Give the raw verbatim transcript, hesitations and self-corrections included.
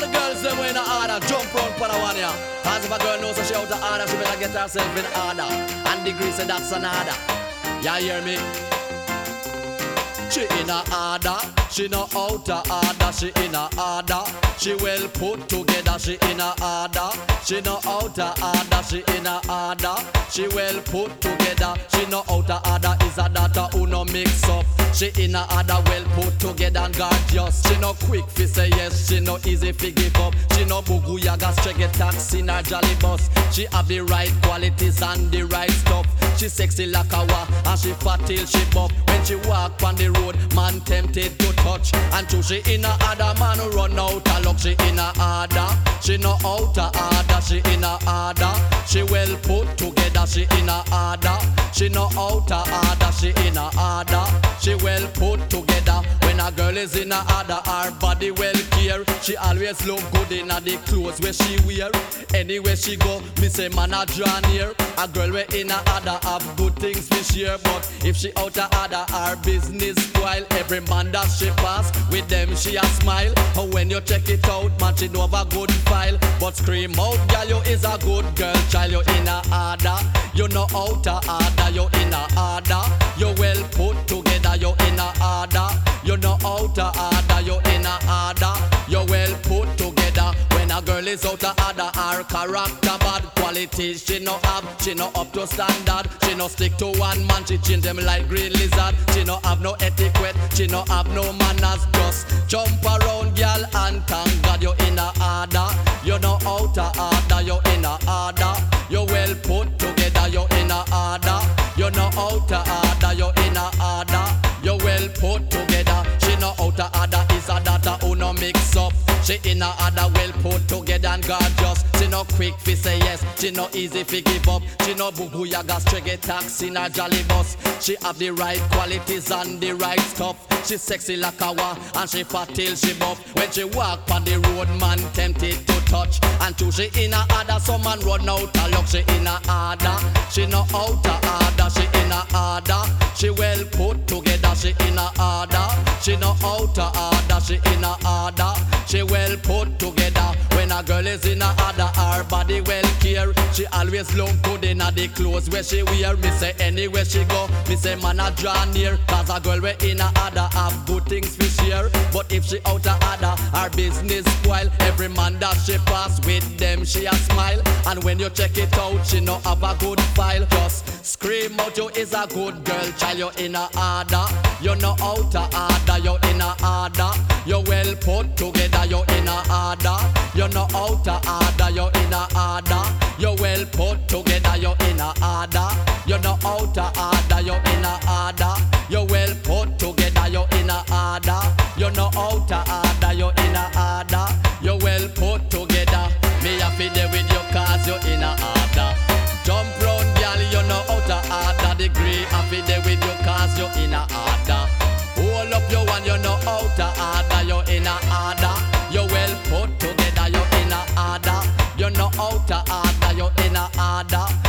the girls them in a order, jump round for the one ya. As if a girl knows that she out of order, she better get herself in order. And degree say that's an order. Ya hear me? She in a order, she no out of order, she in a order. She well put together, she in a order. She no out of order, she in a order. She well put together, she no out of order. Is a daughter who no mix up. She in a order, well put together and gorgeous. She no quick fi say yes, she no easy fi give up. She no bugu yaga straight get taxi in her jolly bus. She have the right qualities and the right stuff. She sexy like a wa, and she fat till she buff. When she walk on the road, man tempted to touch. And to she in a order, man who run out of luck. She in a order, she no out of order. She in a order, she well put together. She in a order, she no out of order. She in a order, she well put together. When a girl is in a order, her body well care. She always look good in a the clothes where she wear. Anywhere she go, me say man a draw near. A girl we in a order have good things to share. But if she out of order, her business spoil. Every man that she pass, with them she a smile. And when you check it out, man she know have a good file. But scream out, girl, you is a good girl. Child, you in a order. You no out of order, you in a order. You well put together, you in a order. You no out of order, you in a order. You well put together. When a girl is out of order, her character bad. Qualities she no have, she no up to standard. She no stick to one man, she change them like green lizard. She no have no etiquette, she no have no manners. Just jump around, girl, and thank God you in a order. You no out of order, you in a order. You well put together, you in a order. You no out of order, you in a order. You well put together. She no out of order, is a daughter who no mix up. She in a order, well put together and gorgeous. She no quick fi say yes, she no easy fi give up. She no bugu yaga straight get taxi in her jolly bus. She have the right qualities and the right stuff. She sexy like a wa, and she fat till she buff. When she walk on the road, man tempted to touch. And to she in a order, some man run out of luck. She in a order, she no out of order. She in a order, she well put together. She in a order, she no out of order. She in a order, she well put together. When a girl is in a order, her body well care. She always look good in a the clothes where she wear. Me say anywhere she go, me say man a draw near. Cause a girl we in a order have good things to share. But if she out of order, her business spoil. Every man that she pass with them, she a smile. And when you check it out, she no have a good file. Just scream out, you is a good girl, child. You in a order, you no out of order. You in a order, you well put together. You in a order, you no out of order. You in a order, you well put together. You in a order, you no out of order. You in a order, you well put together. You in a order, you no out of order. You in a order, you well put together. Me a fi there with you cause you in a order. Jump round, girl, you no out of order. Degree a fi there with you cause you in a order. Hold up your one, you no out of order. You in a order, you well put together. You in a order, you no out of order. You in a order.